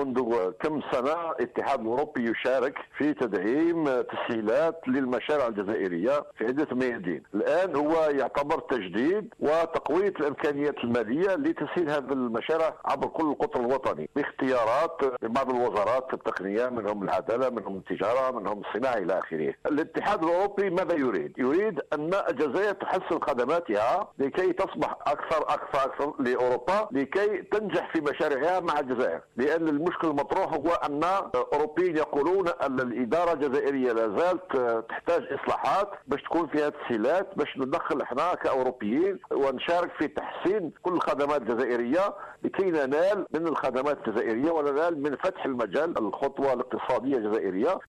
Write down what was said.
منذ كم سنة الاتحاد الأوروبي يشارك في تدعيم تسهيلات للمشاريع الجزائرية في عدة ميادين. الآن هو يعتبر تجديد وتقوية الإمكانيات المالية لتسهيل هذه المشاريع عبر كل القطر الوطني باختيارات بعض الوزارات التقنية، منهم العدالة، منهم التجارة، منهم الصناعة إلى آخره. الاتحاد الأوروبي ماذا يريد؟ يريد أن الجزائر تحسن خدماتها لكي تصبح أكثر لأوروبا، لكي تنجح في مشاريعها مع الجزائر. لأن المشكل المطروح هو أن أوروبيين يقولون أن الإدارة الجزائرية لا زالت تحتاج إصلاحات باش تكون فيها تسهيلات، باش ندخل احنا كأوروبيين ونشارك في تحسين كل الخدمات الجزائرية لكي ننال من الخدمات الجزائرية وننال من فتح المجال الخطوة الاقتصادية الجزائرية.